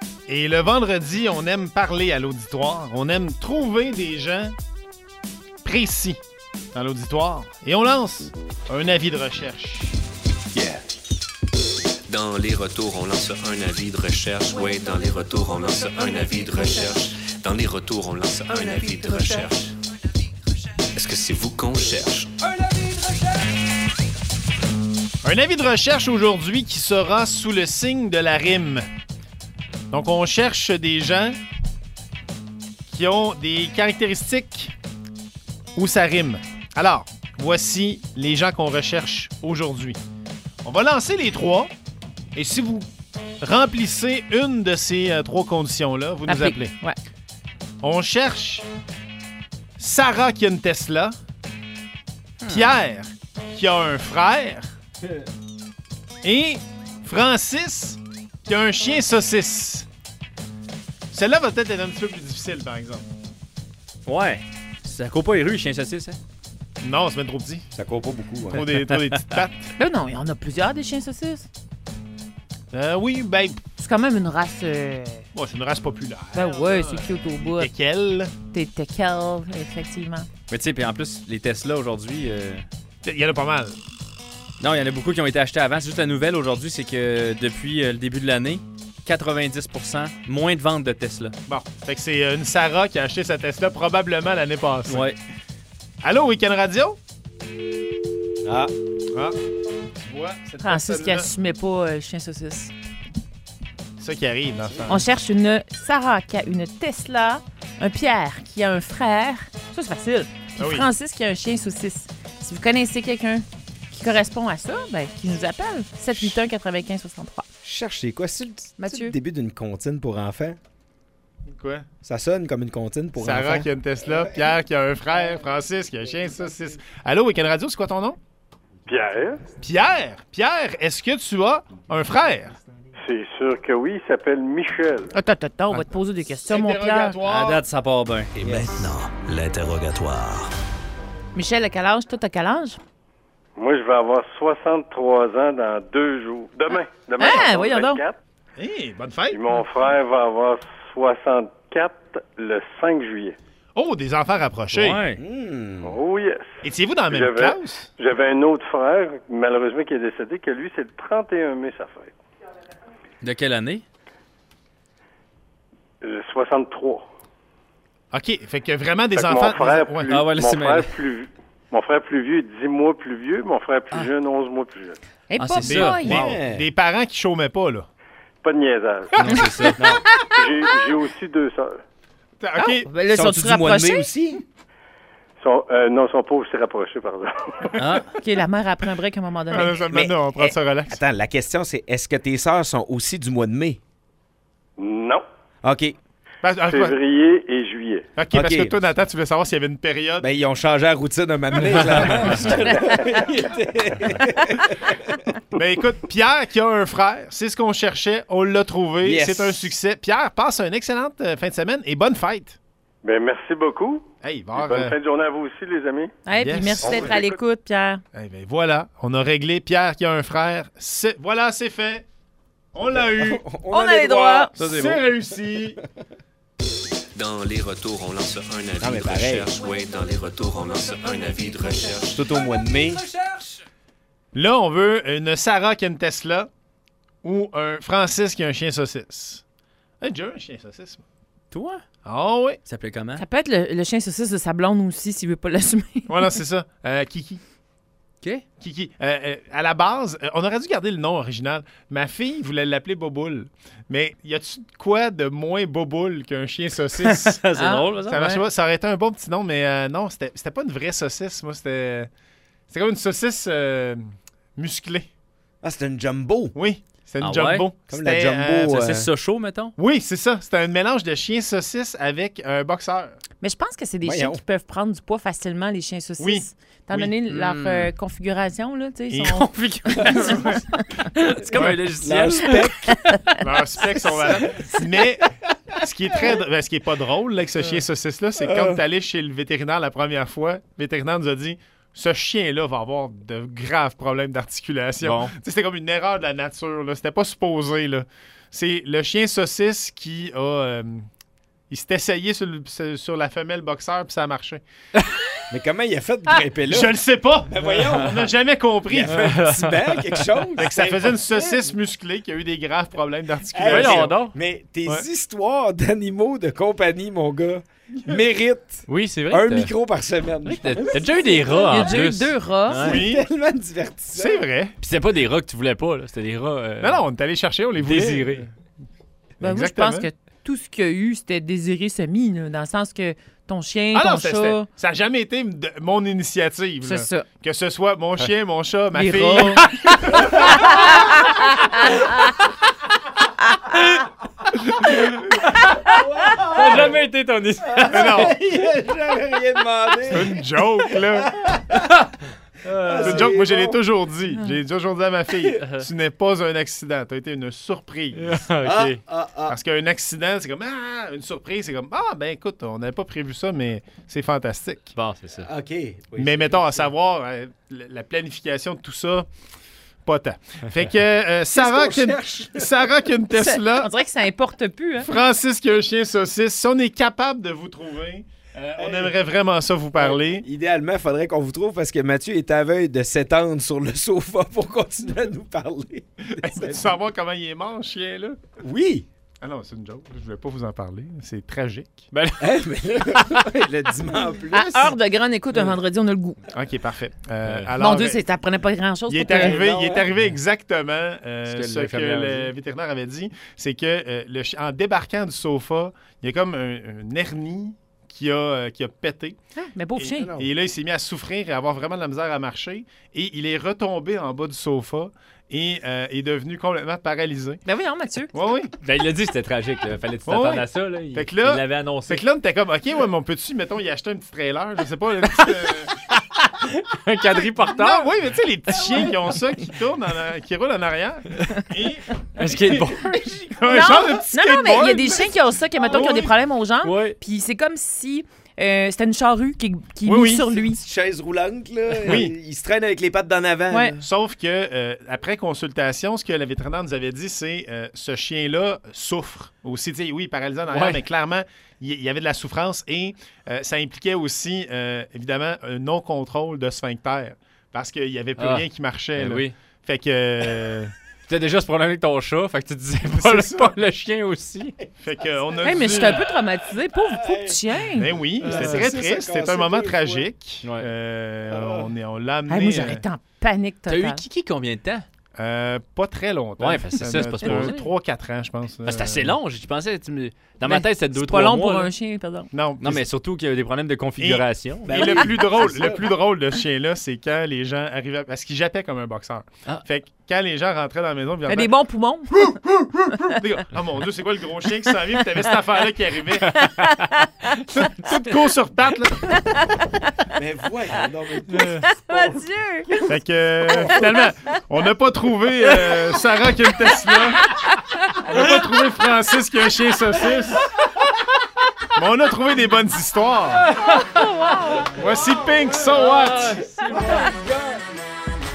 Et le vendredi, on aime parler à l'auditoire. On aime trouver des gens précis dans l'auditoire. Et on lance un avis de recherche. Yeah. Dans les retours, on lance un avis de recherche. Oui, dans les retours, on lance un avis de recherche. Dans les retours, on lance un avis de recherche. Est-ce que c'est vous qu'on cherche? Un avis de recherche aujourd'hui qui sera sous le signe de la rime. Donc, on cherche des gens qui ont des caractéristiques où ça rime. Alors, voici les gens qu'on recherche aujourd'hui. On va lancer les trois. Et si vous remplissez une de ces trois conditions-là, vous nous appelez. Ouais. On cherche Sarah qui a une Tesla, Pierre qui a un frère et Francis qui a un chien saucisse. Celle-là va peut-être être un petit peu plus difficile, par exemple. Ouais. Ça court pas les rues, les chiens saucisses, hein? Non, c'est même trop petit. Ça court pas beaucoup. Trop des petites pattes. Ben non, il y en a plusieurs des chiens saucisses. Oui, ben... C'est quand même une race... Ouais, c'est une race populaire. Ben ouais, c'est cute au bout. Lesquelles? T'es quel, effectivement. Mais tu sais, puis en plus, les Tesla aujourd'hui... Il y en a pas mal. Non, il y en a beaucoup qui ont été achetés avant. C'est juste la nouvelle aujourd'hui, c'est que depuis le début de l'année, 90% moins de ventes de Tesla. Bon, fait que c'est une Sarah qui a acheté sa Tesla probablement l'année passée. Ouais. Allô, Week-end Radio? Ah. Tu vois, cette Francis qui personne-là, assumait pas le chien saucisse. c'est ça qui arrive dans ce temps. On cherche une Sarah qui a une Tesla, un Pierre qui a un frère. Ça, c'est facile. Puis Ah oui. Francis qui a un chien saucisse. Si vous connaissez quelqu'un qui correspond à ça, ben, qui nous appelle. 781-95-63. Cherche, c'est quoi? C'est Mathieu. le début d'une comptine pour enfants? Quoi? Ça sonne comme une comptine pour Sarah enfants. qui a une Tesla, Pierre qui a un frère, Francis qui a un chien saucisse. Allô, Week-end Radio, c'est quoi ton nom? Pierre? Pierre, est-ce que tu as un frère? C'est sûr que oui, il s'appelle Michel. Attends, on va te poser des questions, mon Pierre. Interrogatoire. À date, ça part bien. Et maintenant, l'interrogatoire. Michel, à quel âge? Toi, t'as quel âge? Moi, je vais avoir 63 ans dans 2 jours. Demain. Ah, dans voyons donc. 24. Hey, bonne fête! Puis mon frère va avoir 64 le 5 juillet. Oh, des enfants rapprochés. Ouais. Oh yes. Étiez-vous dans la même J'avais- classe? J'avais un autre frère, malheureusement, qui est décédé, que lui, c'est le 31 mai, sa fête. De quelle année? Le 63. OK, fait que vraiment des Fait que enfants... mon frère, Ouais. plus, Ah ouais, là, c'est mon frère plus vieux est 10 mois plus vieux, mon frère plus jeune, 11 mois plus jeune. Hey, Ah, pas c'est ça. boy. Des, des parents qui chômaient pas, là. Pas de niaisage. Non, c'est ça. Non. J'ai aussi 2 sœurs. OK. Ben là, Sont-tu sont-tu du mois de mai rapprochés? aussi? Non, ils sont pas aussi rapprochés, par exemple. Ah. OK, la mère a pris un break à un moment donné. Maintenant, on prend ça relax. Attends, la question, c'est est-ce que tes sœurs sont aussi du mois de mai? Non. OK. Février et juillet. OK, parce OK. que toi, Nathan, tu veux savoir s'il y avait une période... Ben, ils ont changé la routine un moment donné, clairement. Ben écoute, Pierre qui a un frère, c'est ce qu'on cherchait, on l'a trouvé, Yes. c'est un succès. Pierre, passe une excellente fin de semaine et bonne fête. Ben, merci beaucoup. Hey, Bonne fin de journée à vous aussi, les amis. Hey, Yes. puis merci On d'être vous à écoute. l'écoute, Pierre. ben voilà, on a réglé Pierre qui a un frère. Voilà, c'est fait. On l'a eu. On a les droits. Ça, c'est C'est beau. réussi. Dans les retours, on lance un Non, avis mais de pareil. recherche. Oui, dans les retours, on lance un avis de recherche. Tout au mois de mai. Là, on veut une Sarah qui a une Tesla ou un Francis qui a un chien saucisse. Hey, j'ai un chien saucisse. moi. Toi? Ah oui. Ça s'appelait comment? Ça peut être le chien saucisse de sa blonde aussi, s'il veut pas l'assumer. Voilà, c'est ça. Kiki. OK. Kiki. À la base, on aurait dû garder le nom original. Ma fille voulait l'appeler Boboule. Mais y a-tu de quoi de moins Boboule qu'un chien saucisse? C'est drôle, ça. Ça marchait pas. Ça aurait été un bon petit nom, mais non, c'était pas une vraie saucisse. Moi, c'était comme une saucisse musclée. Ah, c'était une jumbo. Oui, c'était une Ah jumbo. ouais? Comme la C'était, jumbo, Ça, c'est ça chaud, mettons? Oui, c'est ça. C'était un mélange de chien saucisse avec un boxeur. Mais je pense que c'est des Voyons. chiens qui peuvent prendre du poids facilement, les chiens saucisses. Oui. Étant Oui. donné leur configuration, là, tu sais, Et- ils sont... C'est comme un logiciel. Leur spec. Leurs specs sont valables. Mais ce qui est pas drôle là, avec ce chien saucisse-là, c'est que quand tu allé chez le vétérinaire la première fois, le vétérinaire nous a dit ce chien-là va avoir de graves problèmes d'articulation. Bon. Tu sais, c'était comme une erreur de la nature. Là. C'était pas supposé. Là. C'est le chien saucisse qui a... il s'est essayé sur la femelle boxeur, puis ça a marché. Mais comment il a fait de grimper là? Je le sais pas! Ben voyons! On n'a jamais compris. Il a fait un petit banc, quelque chose. Fait que ça faisait une saucisse musclée qui a eu des graves problèmes d'articulation. Voyons donc. Mais tes Ouais. histoires d'animaux de compagnie, mon gars, méritent Oui, c'est vrai. un que micro par semaine. T'as déjà eu des rats, Il y en a déjà eu plus. 2 rats. Ouais. Oui, C'est tellement divertissant. c'est vrai. Puis c'était pas des rats que tu voulais pas, là. C'était des rats... Non, on est allé chercher, on les voulait. désirés. Ben, moi, je Exactement. pense que tout ce qu'il y a eu, c'était désiré semi, là, dans le sens que ton chien, Ah ton non, chat... ça n'a jamais été mon initiative. C'est là. ça. Que ce soit mon chien, mon chat, ma Les fille. rats. Ça n'a jamais été ton histoire. Mais non, J'avais rien demandé. c'est une joke, là. C'est une joke, moi je l'ai toujours dit. J'ai toujours dit à ma fille, tu n'es pas un accident, tu as été une surprise. OK. Parce qu'un accident, c'est comme, une surprise, c'est comme, ben écoute, on n'avait pas prévu ça, mais c'est fantastique. Bon, c'est ça. OK. Oui, Mais c'est- mettons, à savoir, la planification de tout ça, pas tant. Fait que Sarah, Qu'est-ce qu'on qui a- cherche? Sarah qui a une Tesla, On dirait que ça importe plus, hein? Francis qui a un chien saucisse, si on est capable de vous trouver, on aimerait vraiment ça vous parler. Idéalement, il faudrait qu'on vous trouve parce que Mathieu est aveugle de s'étendre sur le sofa pour continuer à nous parler. Veux-tu savoir comment il est mort, ce chien-là? Oui! Ah non, c'est une joke. Je vais pas vous en parler. C'est tragique. Hein, mais là, le dimanche en plus. À heure de grande écoute, un vendredi, on a le goût. OK, parfait. Alors, Mon Dieu, ça prenait pas grand-chose. il pour est que- arrivé, non, il est arrivé exactement que ce que l'infirmière a le vétérinaire avait dit. C'est que en débarquant du sofa, il y a comme un hernie qui a pété. Ah, mais pauvre chien. non. Et là, il s'est mis à souffrir et à avoir vraiment de la misère à marcher. Et il est retombé en bas du sofa et est devenu complètement paralysé. Ben oui, non, Mathieu. Oui, oui. Ben, il l'a dit, c'était tragique. Là. Fallait que tu Ouais, t'attendes ouais. à ça. Là. Il, Fait que là- il l'avait annoncé. Fait que là, on était comme, OK, ouais, mais on peut-tu, mettons, y acheter un petit trailer, je sais pas, un petit, Un quadriporteur. Non, oui, mais tu sais, les petits chiens qui ont ça, qui tournent, qui roulent en arrière. Et Un skateboard. un genre de petit non, mais il y a skateboard. des chiens qui ont ça, qui, mettons, qui ont des problèmes aux jambes. Ouais. Puis c'est comme si c'était une charrue qui est Oui, mise oui. sur lui. Petite chaise roulante, là. Oui. Il se traîne avec les pattes d'en avant. Ouais. là. Sauf que, après consultation, ce que la vétérinaire nous avait dit, c'est ce chien-là souffre aussi. Tu sais, oui, paralysé en arrière, Ouais. mais clairement, il y avait de la souffrance et ça impliquait aussi, évidemment, un non-contrôle de sphincter parce qu'il n'y avait plus Ah. rien qui marchait. Ben là. oui. Fait que, Tu as déjà ce problème avec ton chat, fait que tu disais C'est pas, ça. pas le chien aussi. fait que on a Hey, mais dû- je suis un peu traumatisée. Pauvre petit chien. Ben oui, c'était ça, très ça triste. cassait C'était un moment deux fois. tragique. Ouais. On l'a amené. Hey, moi, j'aurais été en panique T'as totale. eu Kiki combien de temps? Pas très longtemps. Ouais, c'est ça, c'est pas supposé. 3-4 ans, je pense. Ah, c'est assez long, je pensais. Dans ma Ben, tête, c'était 2-3 C'est pas long mois. pour là. un chien, pardon. Non, Non, mais surtout qu'il y a eu des problèmes de configuration. Et le plus drôle de ce chien-là, c'est quand les gens arrivaient. Parce qu'il jappait comme un boxeur. Ah. Fait que quand les gens rentraient dans la maison, Il a des bons poumons. oh mon Dieu, c'est quoi le gros chien qui s'en vient? Puis t'avais cette affaire-là qui arrivait. Toute court sur pattes, là. Mais voyons, non, mais Mathieu! Fait que finalement, on n'a pas trouvé Sarah qui a une Tesla. On n'a pas trouvé Francis qui a un chien saucisse. Mais on a trouvé des bonnes histoires. Voici Pink, So What?